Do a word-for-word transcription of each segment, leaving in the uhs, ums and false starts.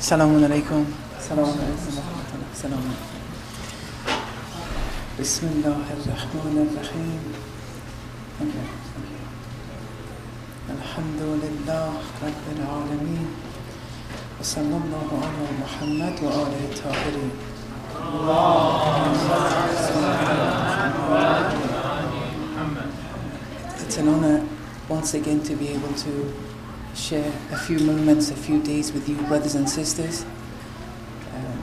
Assalamu alaikum. Assalamu alaikum wa rahmatullah. Assalamu alaikum. Bismillah ar-Rahman ar-Rahim. Alhamdulillah Rabbil Alameen. Wa sallallahu ala Muhammad wa alihi tahirin. It's an honor once again to be able to share a few moments, a few days with you, brothers and sisters. Um,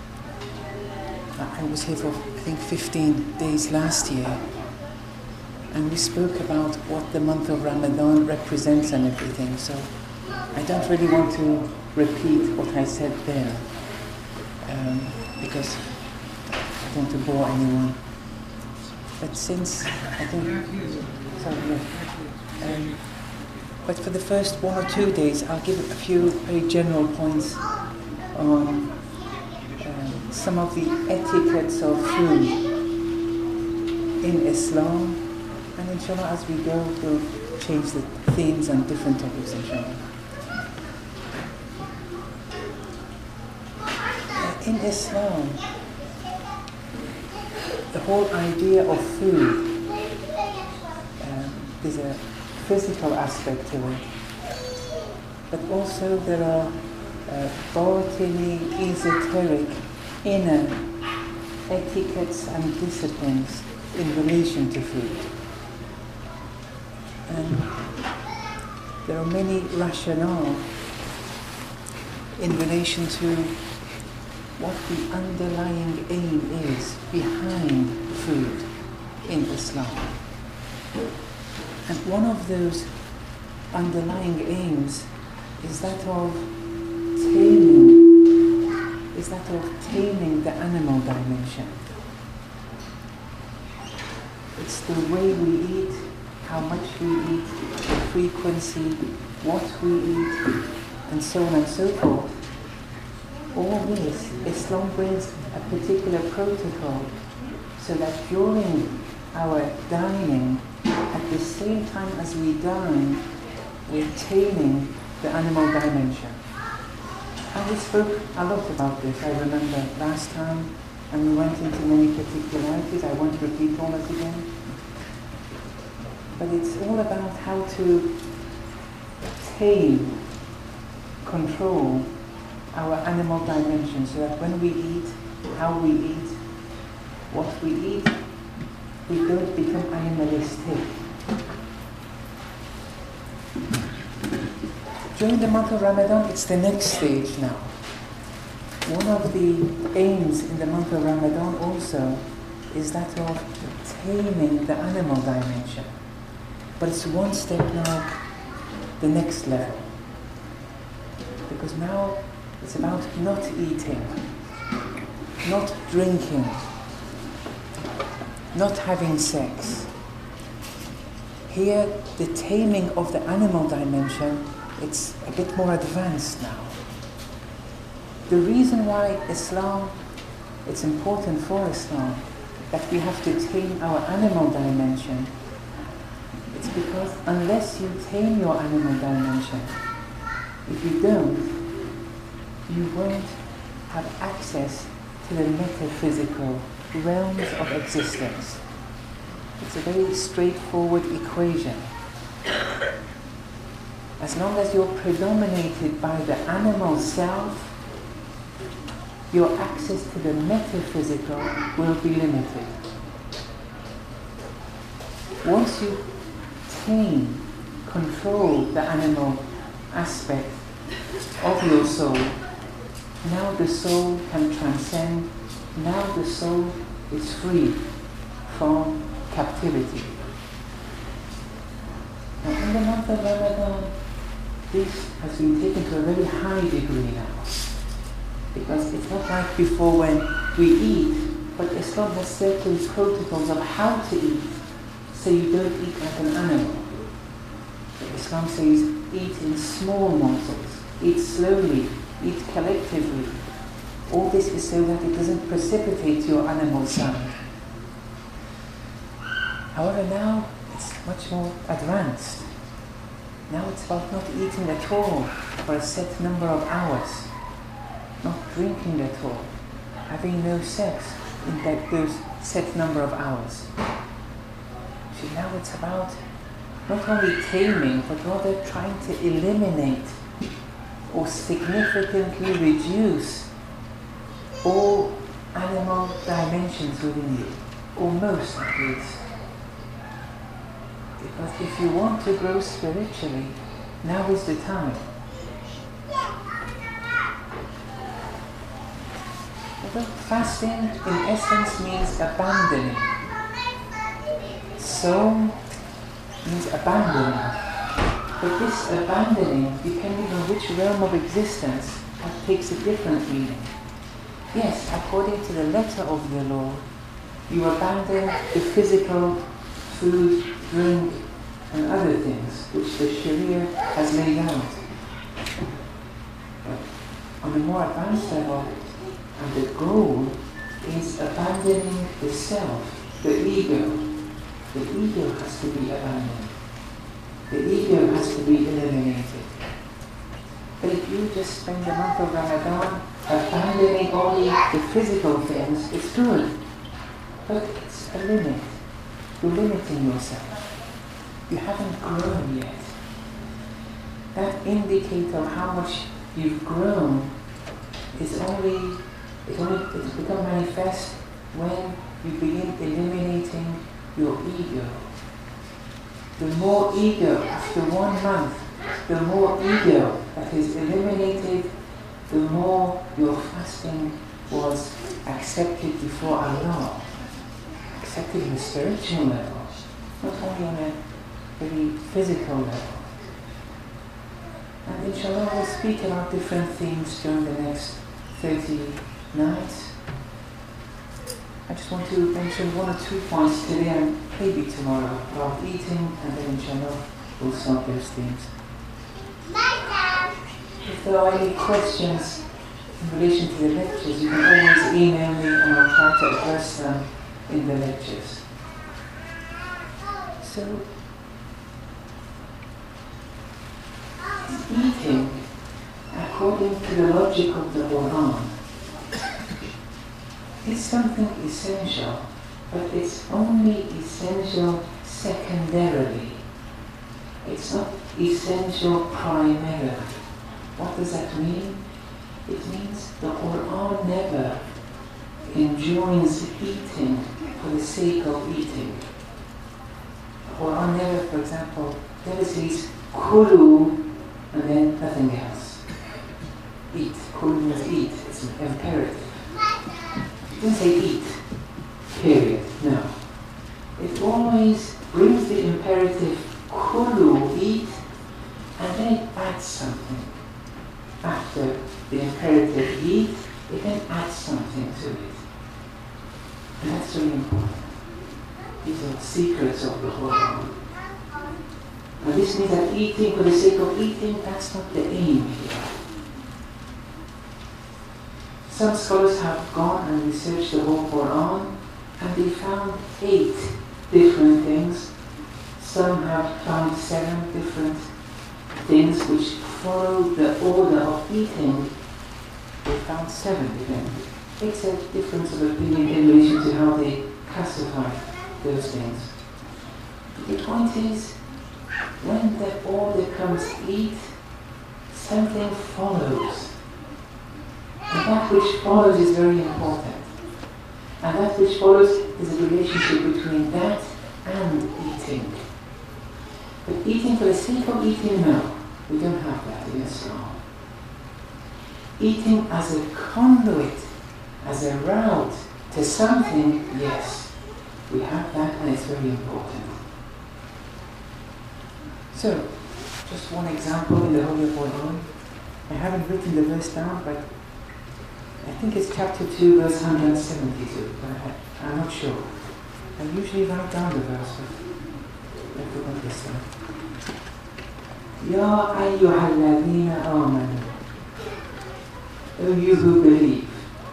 I was here for, I think, fifteen days last year, and we spoke about what the month of Ramadan represents and everything, so I don't really want to repeat what I said there, um, because I don't want to bore anyone. But since, I think, sorry, yeah, um, but for the first one or two days, I'll give a few very general points on uh, some of the etiquettes of food in Islam, and inshallah as we go, we'll change the themes and different topics, inshallah. Uh, in Islam, the whole idea of food, um, is a physical aspect to it, but also there are uh, batini, esoteric, inner etiquettes and disciplines in relation to food. And there are many rationale in relation to what the underlying aim is behind food in Islam. And one of those underlying aims is that of taming, is that of taming the animal dimension. It's the way we eat, how much we eat, the frequency, what we eat, and so on and so forth. All this, Islam brings a particular protocol so that during our dining, at the same time as we dine, we're taming the animal dimension. And we spoke a lot about this, I remember last time, and we went into many particularities. I won't repeat all that again. But it's all about how to tame, control our animal dimension, so that when we eat, how we eat, what we eat, we don't become animalistic. During the month of Ramadan, it's the next stage now. One of the aims in the month of Ramadan also is that of taming the animal dimension. But it's one step now, the next level. Because now it's about not eating, not drinking, not having sex. Here, the taming of the animal dimension, it's a bit more advanced now. The reason why Islam, it's important for Islam that we have to tame our animal dimension, it's because unless you tame your animal dimension, if you don't, you won't have access to the metaphysical realms of existence. It's a very straightforward equation. As long as you're predominated by the animal self, your access to the metaphysical will be limited. Once you tame, control the animal aspect of your soul, now the soul can transcend. Now the soul is free from captivity. Now in the month of Ramadan, this has been taken to a very high degree now. Because it's not like before when we eat, but Islam has certain protocols of how to eat, so you don't eat like an animal. But Islam says, eat in small morsels, eat slowly, eat collectively. All this is so that it doesn't precipitate your animal side. However, now it's much more advanced. Now it's about not eating at all for a set number of hours. not drinking at all, having no sex in that those set number of hours. See, now it's about not only taming, but rather trying to eliminate or significantly reduce all animal dimensions within you, or most at least. Because if you want to grow spiritually, now is the time. Although fasting in essence means abandoning. So means abandoning. But this abandoning, depending on which realm of existence, takes a different meaning. Yes, according to the letter of the law, you abandon the physical food, drink, and other things which the Sharia has laid out. But on a more advanced level, and the goal is abandoning the self, the ego. The ego has to be abandoned. The ego has to be eliminated. But if you just spend the month of Ramadan abandoning only the physical things, it's good. But it's a limit. You're limiting yourself. You haven't grown yet. That indicator of how much you've grown is only, it's only it's become manifest when you begin eliminating your ego. The more ego, after one month, the more ego that is eliminated, the more your fasting was accepted before Allah. Accepted on a spiritual level, not only on a very physical level. And inshallah we'll speak about different themes during the next thirty nights. I just want to mention one or two points today and maybe tomorrow about eating, and then inshallah we'll start those themes. If there are any questions in relation to the lectures, you can always email me and I'll try to address them in the lectures. So, eating, according to the logic of the Quran, is something essential, but it's only essential secondarily. It's not essential primarily. What does that mean? It means the Quran never enjoins eating for the sake of eating. The Quran never, for example, never says kulu and then nothing else. Eat. Kulu means eat. It's an imperative. It doesn't say eat, period. No. It always brings the imperative kulu, eat, and then it adds something. After the imperative eat, it then adds something to it. And that's really important. These are secrets of the Quran. Now this means that eating for the sake of eating, that's not the aim here. Some scholars have gone and researched the whole Quran, and they found eight different things. Some have found seven different things which follow the order of eating. They found seven different. It's a difference of opinion in relation to how they classify those things. The point is, when the order comes eat, something follows. And that which follows is very important. And that which follows is a relationship between that and eating. But eating for the sake of eating, no. We don't have that in Islam. Eating as a conduit, as a route to something, yes. We have that, and it's very important. So, just one example in the Holy Quran. I haven't written the verse down, but I think it's chapter two, verse one hundred seventy-two, but I, I'm not sure. I usually write down the verse, but I forgot this time. Ya ayyuhalladhina amanu, O you who believe.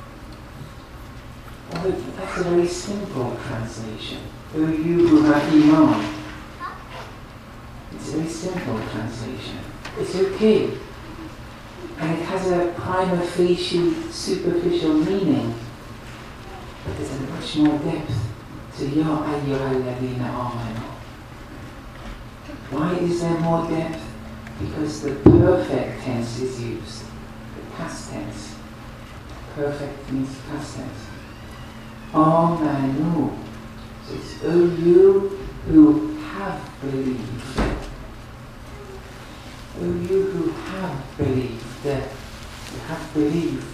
Oh, that's a very simple translation. O you who have iman. It's a very simple translation. It's okay. and it has a prima facie superficial meaning, but there's a much more depth to Ya ayyuhal ladhina amanu. Why is there more depth? Because the perfect tense is used, the past tense. Perfect means past tense. Amanu. So it's, O you who have believed. O you who have believed. That you have believed.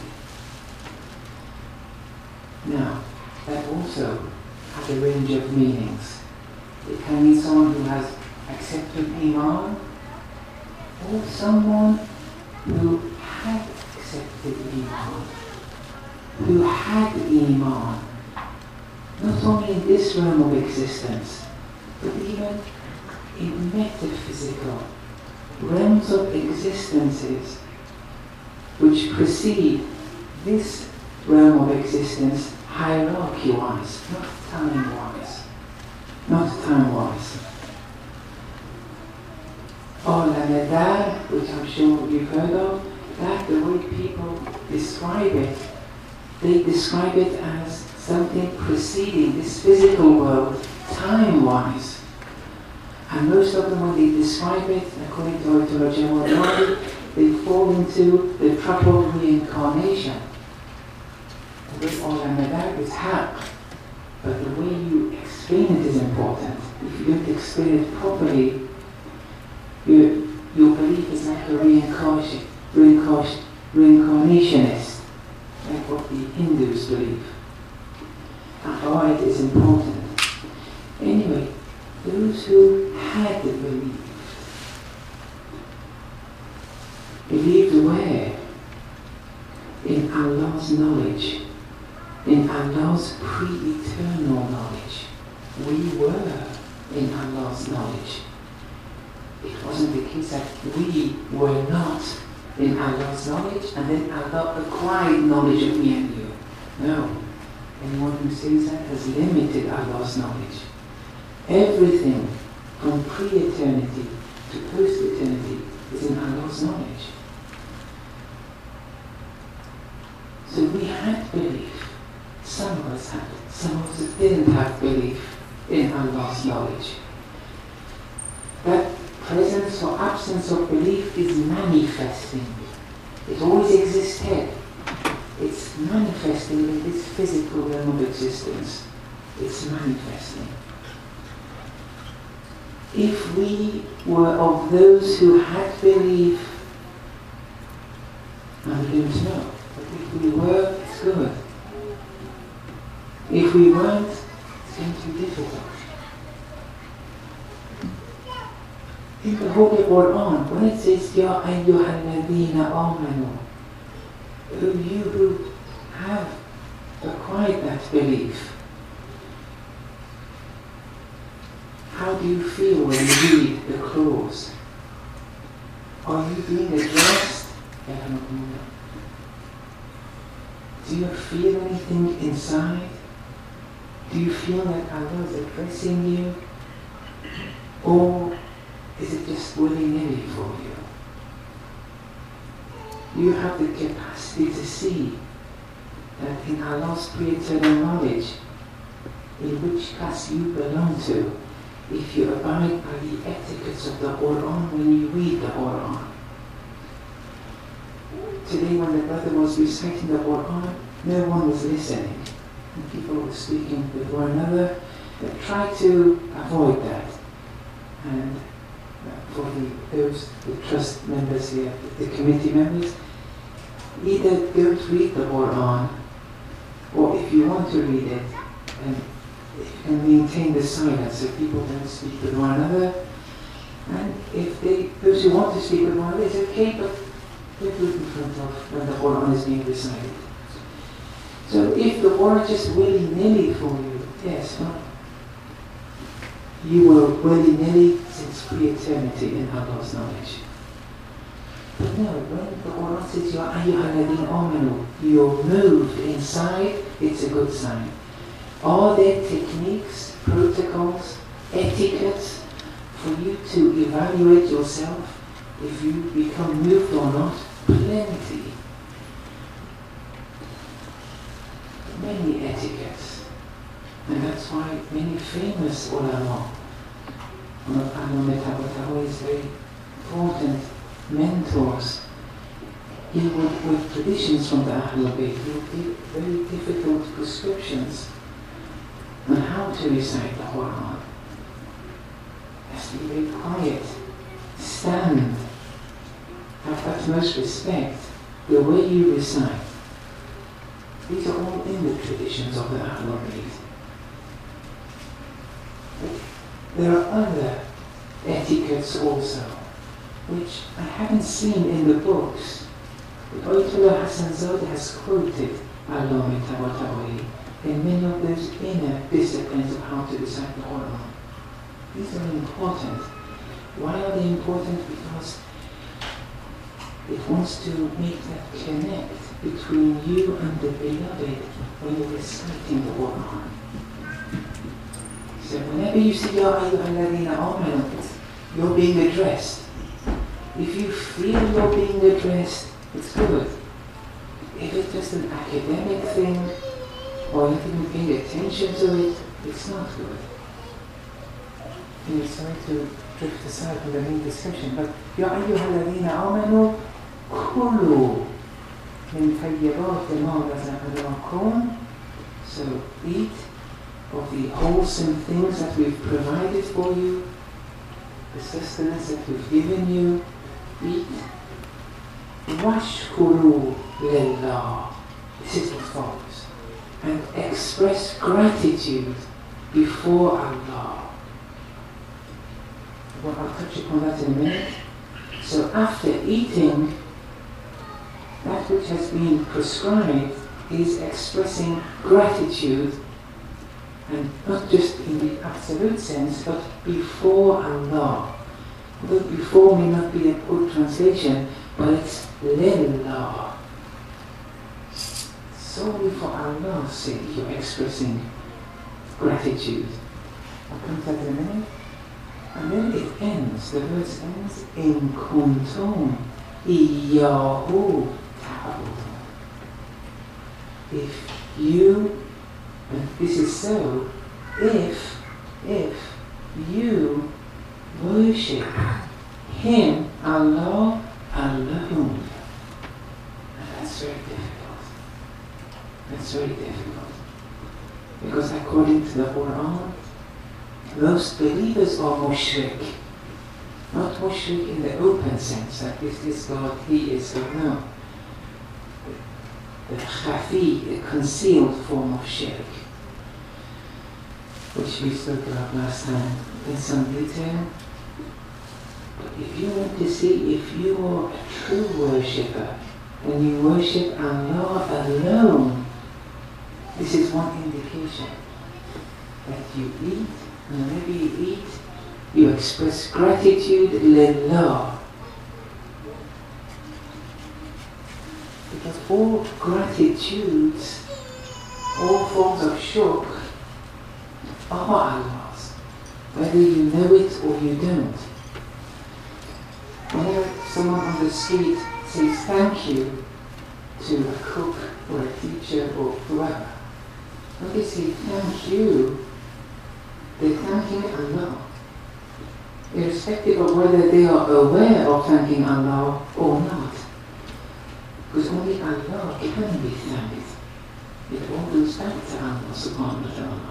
Now, that also has a range of meanings. It can mean someone who has accepted Iman, or someone who had accepted Iman, who had Iman, not only in this realm of existence, but even in metaphysical realms of existences which precede this realm of existence hierarchy-wise, not time-wise, not time-wise. Al-Nadar, which I'm sure you've heard of, that the way people describe it, they describe it as something preceding this physical world time-wise. And most of them, when they describe it, according to Ayatollah Jamal, they fall into the trap of reincarnation. The way Al-Nadar is haq, but the way you explain it is important. If you don't explain it properly, Your, your belief is like a reincarnation, reincarnation, reincarnationist, like what the Hindus believe. Aqaid is important. Anyway, those who had believed, believed where? In Allah's knowledge, in Allah's pre-eternal knowledge. We were in Allah's knowledge. It wasn't the case that we were not in Allah's knowledge and then Allah acquired knowledge of me and you. No. Anyone who says that has limited Allah's knowledge. Everything from pre-eternity to post-eternity is in Allah's knowledge. So we had belief. Some of us had. Some of us didn't have belief in Allah's knowledge. That presence or absence of belief is manifesting. It always existed. It's manifesting in this physical realm of existence. It's manifesting. If we were of those who had belief, and we don't know, but if we were, it's good. If we weren't, it's going to be difficult. In the Holy Quran, when it says, Ya ayyuhal ladhina amanu, you who have acquired that belief, how do you feel when you read the clause? Are you being addressed? Do you feel anything inside? Do you feel that Allah is addressing you? Or is it just willy-nilly for you? You have the capacity to see that in Allah's pre-eternal knowledge, in which class you belong to, if you abide by the etiquettes of the Quran when you read the Quran. Today when the brother was reciting the Quran, no one was listening. And people were speaking with one another. But try to avoid that. And for the, those, the trust members here, the committee members, either don't read the Quran, or if you want to read it, and if you can maintain the silence so people don't speak with one another, and if they, those who want to speak with one another, it's okay, but don't do it in front of when the Quran is being recited. So if the Quran is just willy-nilly for you, yes, well, you were willy-nilly since pre-eternity in Allah's knowledge. But no, when the Quran says, Ya ayyuhal ladhina amanu, you're moved inside, it's a good sign. Are there techniques, protocols, etiquettes for you to evaluate yourself if you become moved or not plenty, many etiquettes. And that's why many famous ulama, one of Ahlul Tawatawi's very important mentors, he would, with traditions from the Ahlul Bayt, he would give very difficult prescriptions on how to recite the Quran. Has to be very quiet, stand, have utmost respect, the way you recite. These are all in the traditions of the Ahlul Bayt. There are other etiquettes also, which I haven't seen in the books. But Ayatollah Hassan Zadeh has quoted Allama Tabatabai in many of those inner disciplines of how to recite the Quran. These are important. Why are they important? Because it wants to make that connect between you and the beloved when you're reciting the Quran. So whenever you see Ya ayyuhalladhina amanu, you're being addressed. If you feel you're being addressed, it's good. If it's just an academic thing, or you're not even paying attention to it, it's not good. And sorry to drift aside from the main discussion, but Ya ayyuhalladhina amanu kulu min tayyibati ma razaqnakum. So eat of the wholesome things that we've provided for you, the sustenance that we've given you. Eat. Washkuru lillah. This is what follows. And express gratitude before Allah. Well, I'll touch upon that in a minute. So after eating, that which has been prescribed is expressing gratitude, and not just in the absolute sense, but before Allah. Although before may not be a good translation, but it's lillah. Solely for Allah's sake you're expressing gratitude. I'll come to that in a minute. And then it ends, the verse ends, in kuntum iyyahu ta'budun. If you, and this is so, if, if you worship Him, Allah, alone. And that's very difficult. That's very difficult. Because according to the Quran, most believers are mushrik. Not mushrik in the open sense, that is this God, He is God, no. The khafi, the concealed form of shirk, which we spoke about last time in some detail. But if you want to see if you are a true worshipper, and you worship Allah alone, this is one indication that you eat, and whenever you eat, you express gratitude lillah. Because all gratitudes, all forms of shukr, are Allah's, whether you know it or you don't. Whenever someone on the street says thank you to a cook or a teacher or whoever, when they say thank you, they're thanking Allah, irrespective of whether they are aware of thanking Allah or not. Because only Allah can be thanked. It all goes back to Allah subhanahu wa ta'ala.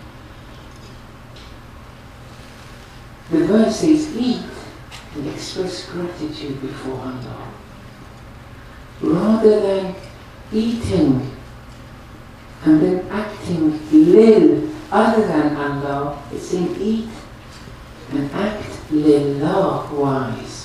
The verse says, eat and express gratitude before Allah. Rather than eating and then acting lil other than Allah, it's saying eat and act lillah wise.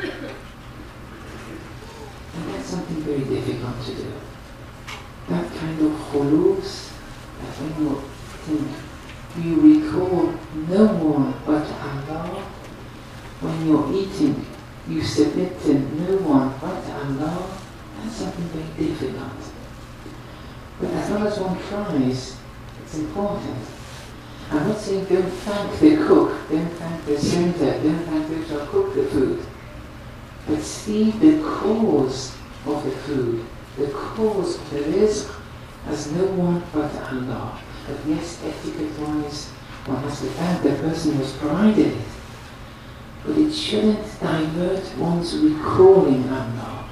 And that's something very difficult to do. That kind of khulus, that when you think, you recall no one but Allah. When you're eating, you submit to no one but Allah. That's something very difficult. But as long as one tries, it's important. I'm not saying don't thank the cook, don't thank the center, don't thank those who cook the food. but see the cause of the food, the cause of the rizq, as no one but Allah. But yes, etiquette-wise, one has to thank the person who's provided it. But it shouldn't divert one's recalling Allah.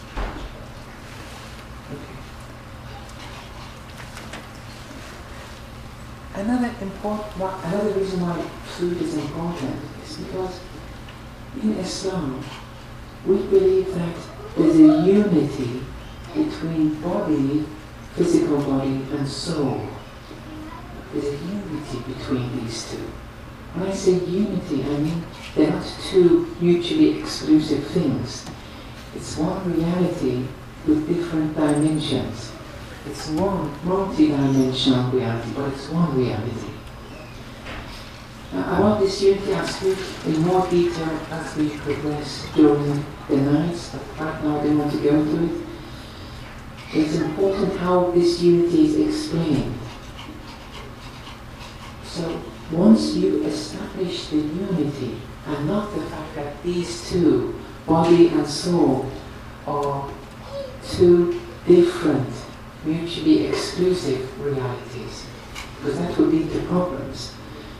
Okay. Another important, another reason why food is important is because in Islam we believe that there's a unity between body, physical body, and soul. There's a unity between these two. When I say unity, I mean they're not two mutually exclusive things. It's one reality with different dimensions. It's one multi-dimensional reality, but it's one reality. Now, about this unity I'll speak in more detail as we progress during the nights, but right now I don't want to go into it. It's important how this unity is explained. So, once you establish the unity, and not the fact that these two, body and soul, are two different, mutually exclusive realities, because that would lead to problems,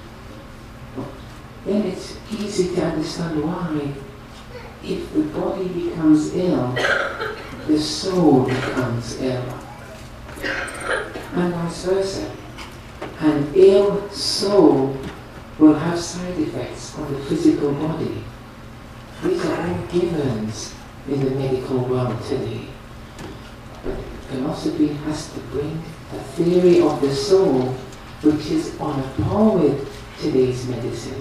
then it's easy to understand why, if the body becomes ill, the soul becomes ill, and vice versa. An ill soul will have side effects on the physical body. These are all givens in the medical world today. But philosophy has to bring a theory of the soul which is on a par with today's medicine.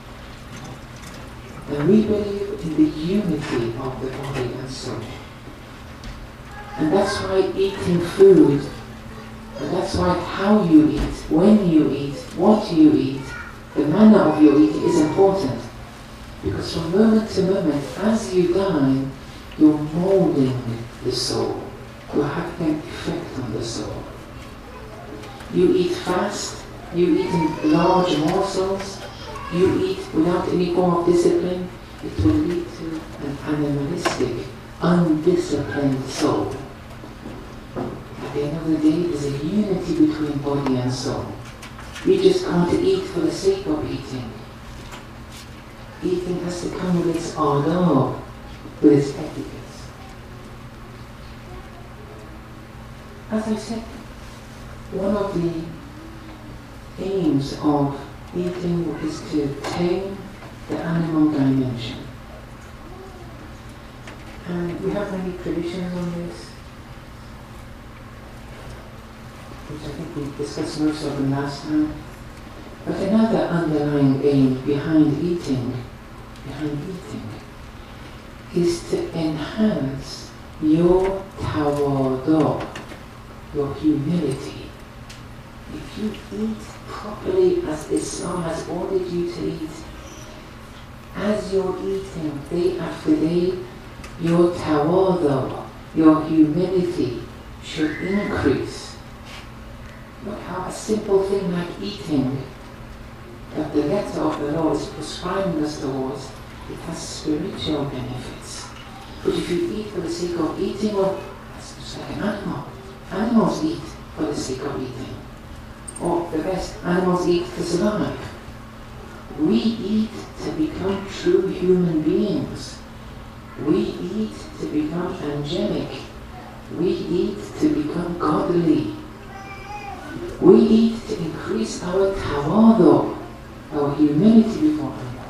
And we believe in the unity of the body and soul. And that's why eating food, and that's why how you eat, when you eat, what you eat, the manner of your eating is important. Because from moment to moment, as you dine, you're moulding the soul. You're having an effect on the soul. You eat fast, you eat in large morsels, you eat without any form of discipline, it will lead to an animalistic, undisciplined soul. At the end of the day, there's a unity between body and soul. You just can't eat for the sake of eating. Eating has to come with its adab, with its etiquette. As I said, one of the aims of eating is to tame the animal dimension. And we have many traditions on this, which I think we discussed most of them last time. But another underlying aim behind eating, behind eating, is to enhance your tawadu, your humility. If you eat properly as Islam has ordered you to eat, as you're eating day after day, your tawadu, your humility should increase. Look how a simple thing like eating, that the letter of the law is prescribing us towards, it has spiritual benefits. But if you eat for the sake of eating, well, that's just like an animal. Animals eat for the sake of eating. Or the best, animals eat to survive. We eat to become true human beings. We eat to become angelic. We eat to become godly. We eat to increase our tawadu, our humility before Allah.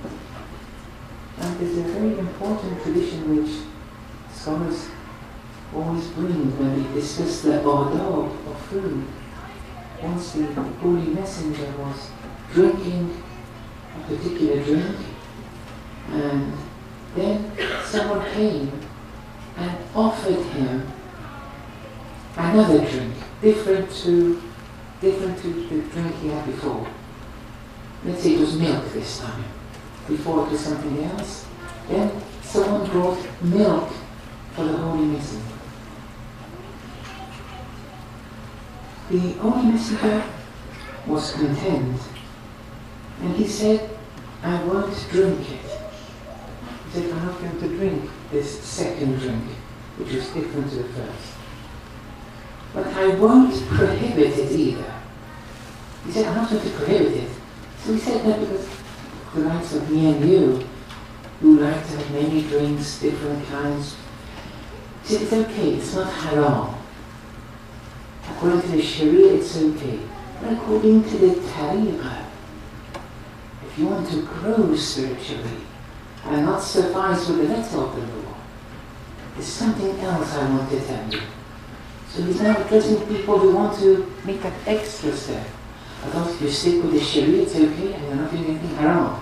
And there's a very important tradition which scholars always bring when they discuss the adab of food. Once the Holy Messenger was drinking a particular drink, and then someone came and offered him another drink, different to different to the drink he had before. Let's say it was milk this time. Before it was something else. Then someone brought milk for the Holy Messenger. The Holy Messenger was content, and he said, I won't drink it. He said, I'm not going to drink this second drink, which was different to the first. But I won't prohibit it either. He said, I'm not going to prohibit it. So he said that because the likes of me and you, who like to have many drinks, different kinds, he said, it's okay, it's not haram. According to the Sharia, it's okay. But according to the Tariqah, if you want to grow spiritually and not suffice with the letter of the law, there's something else I want to tell you. So he's now addressing people who want to make that extra step. I thought if you stick with the Sharia, it's okay, and you're not doing anything haram.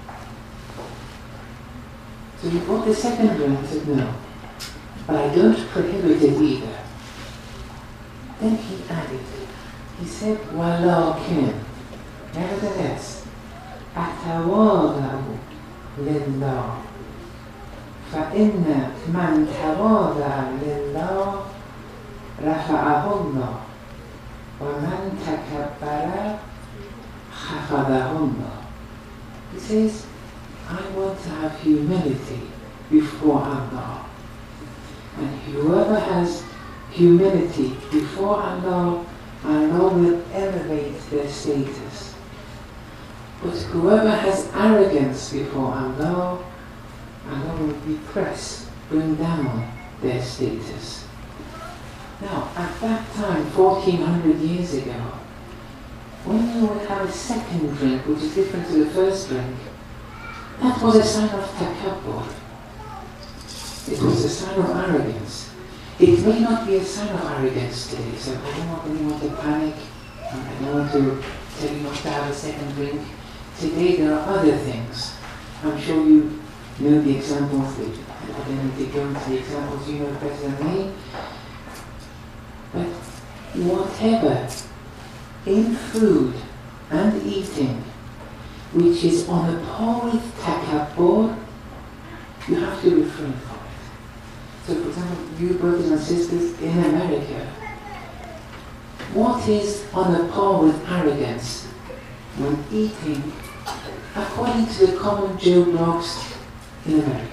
So he brought the second drink and said, no, but I don't prohibit it either. Then he added, he said, وَلَكِنْ, nevertheless, أَتَوَاضَعُ لِلَّهِ فَإِنَّ مَنْ تَوَاضَعَ لِلَّهِ رَفَعَهُ اللَّهُ وَمَنْ تَكَبَّرَ خَفَضَهُ اللَّهُ. He says, I want to have humility before Allah. And whoever has humility before Allah, Allah will elevate their status. But whoever has arrogance before Allah, Allah will depress, bring down their status. Now, at that time, fourteen hundred years ago, when you would have a second drink, which is different to the first drink, that was a sign of takabbur. It was a sign of arrogance. It may not be a sign of arrogance today, so I don't want anyone to panic. I don't want to tell you not to have a second drink. Today there are other things. I'm sure you know the examples. I don't need to go into the examples you know better than me. But whatever in food and eating which is on a par with takabbur, you have to refrain from it. So for example, you brothers and sisters in America, what is on a par with arrogance when eating according to the common Joe blogs in America?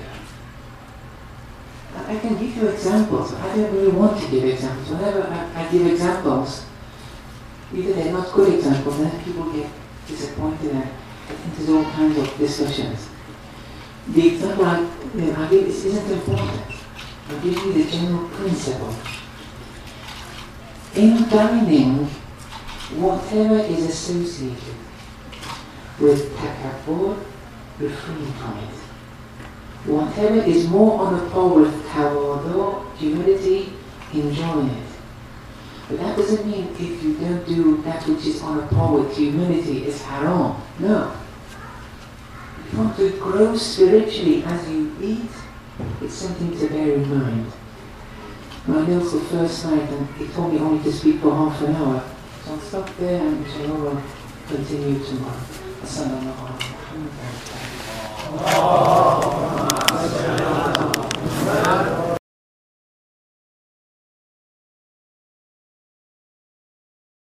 I can give you examples. I don't really want to give examples. Whenever I, I give examples, either they're not good examples, then people get disappointed and get into all kinds of discussions. The example I, you know, I give is, isn't important. I'll give you the general principle. In dining, whatever is associated with takabbur, refrain from it. Whatever is more on a par with tawadu, humility, enjoy it. But that doesn't mean if you don't do that which is on a par with humility is haram. No. If you want to grow spiritually as you eat, it's something to bear in mind. Now, I know it's the first night and he told me only to speak for half an hour. So I'll stop there and inshallah we'll continue tomorrow. Assalamu alaikum.